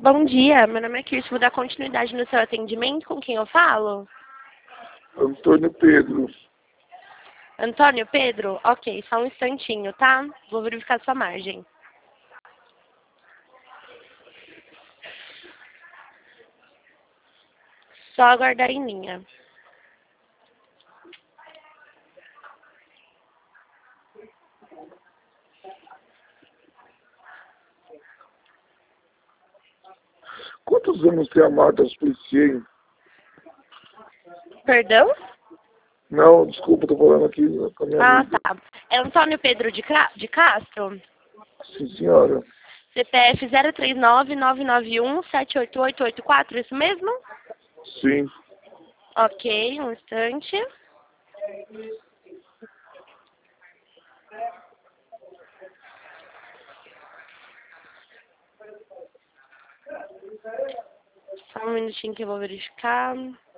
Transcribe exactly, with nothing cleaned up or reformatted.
Bom dia, meu nome é Kirsten, vou dar continuidade no seu atendimento, com quem eu falo? Antônio Pedro. Antônio Pedro? Ok, só um instantinho, tá? Vou verificar sua margem. Só aguardar em linha. Quantos anos tem a Marta Suplicy? Perdão? Não, desculpa, tô falando aqui com a minha Ah, amiga. tá. É Antônio Pedro de, Cra... de Castro? Sim, senhora. C P F zero três nove nove nove um sete oito oito oito quatro, isso mesmo? Sim. Ok, um instante. Só um minutinho que eu vou verificar.